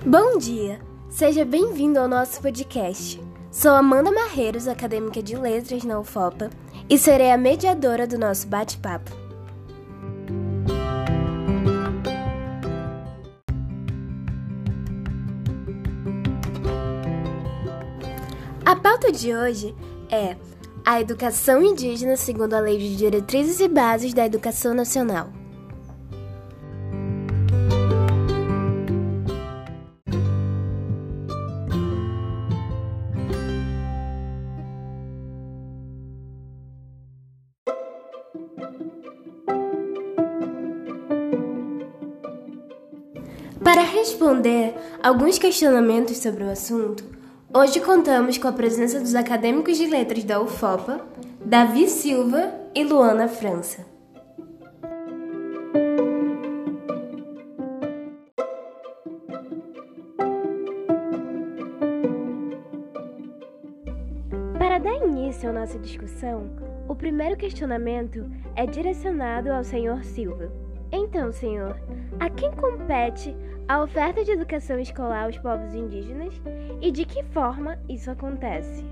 Bom dia! Seja bem-vindo ao nosso podcast. Sou Amanda Marreiros, acadêmica de Letras na UFOPA, e serei a mediadora do nosso bate-papo. A pauta de hoje é a educação indígena segundo a Lei de Diretrizes e Bases da Educação Nacional. Para responder alguns questionamentos sobre o assunto, hoje contamos com a presença dos acadêmicos de letras da UFOPA, Davi Silva e Luana França. Para dar início à nossa discussão, o primeiro questionamento é direcionado ao Sr. Silva. Então, senhor, a quem compete a oferta de educação escolar aos povos indígenas e de que forma isso acontece?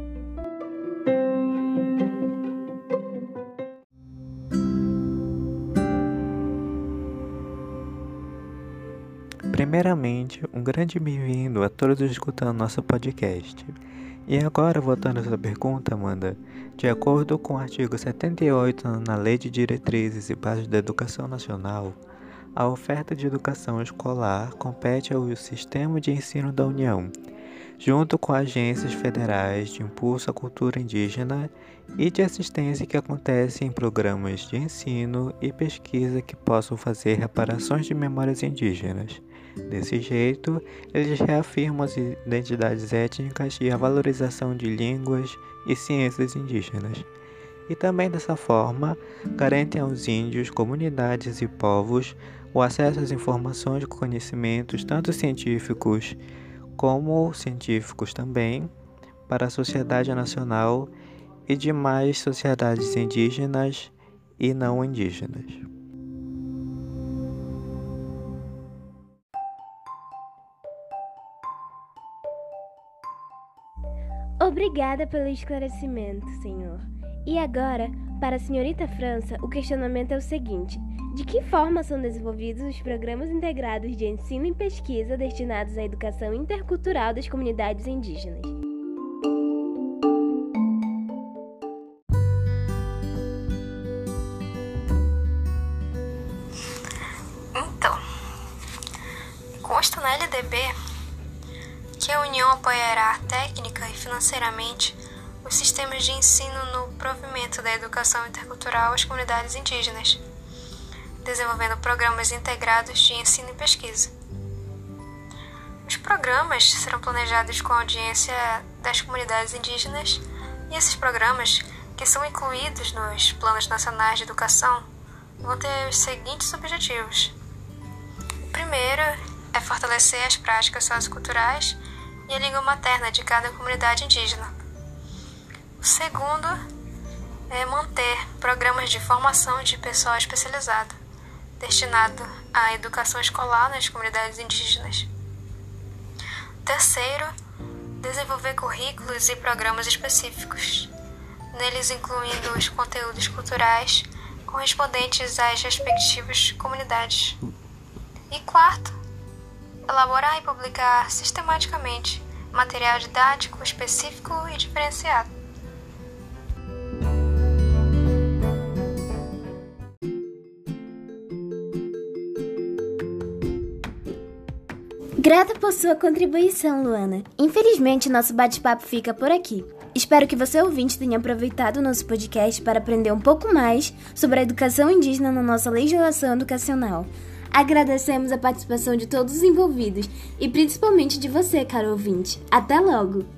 Primeiramente, um grande bem-vindo a todos escutando nosso podcast. E agora, voltando à sua pergunta, Amanda, de acordo com o artigo 78 na Lei de Diretrizes e Bases da Educação Nacional, a oferta de educação escolar compete ao Sistema de Ensino da União, junto com agências federais de impulso à cultura indígena e de assistência que acontecem em programas de ensino e pesquisa que possam fazer reparações de memórias indígenas. Desse jeito, eles reafirmam as identidades étnicas e a valorização de línguas e ciências indígenas. E também dessa forma, garantem aos índios, comunidades e povos o acesso às informações e conhecimentos, tanto científicos como científicos também, para a sociedade nacional e demais sociedades indígenas e não indígenas. Obrigada pelo esclarecimento, senhor. E agora, para a senhorita França, o questionamento é o seguinte: de que forma são desenvolvidos os programas integrados de ensino e pesquisa destinados à educação intercultural das comunidades indígenas? Então, consta na LDB que a União apoiará técnica e financeiramente os sistemas de ensino no provimento da educação intercultural às comunidades indígenas, desenvolvendo programas integrados de ensino e pesquisa. Os programas serão planejados com a audiência das comunidades indígenas e esses programas, que são incluídos nos Planos Nacionais de Educação, vão ter os seguintes objetivos. O primeiro é fortalecer as práticas socioculturais e a língua materna de cada comunidade indígena. O segundo é manter programas de formação de pessoal especializado, destinado à educação escolar nas comunidades indígenas. O terceiro, desenvolver currículos e programas específicos, neles incluindo os conteúdos culturais correspondentes às respectivas comunidades. E quarto, elaborar e publicar sistematicamente material didático específico e diferenciado. Grata por sua contribuição, Luana. Infelizmente, nosso bate-papo fica por aqui. Espero que você, ouvinte, tenha aproveitado o nosso podcast para aprender um pouco mais sobre a educação indígena na nossa legislação educacional. Agradecemos a participação de todos os envolvidos e principalmente de você, caro ouvinte. Até logo!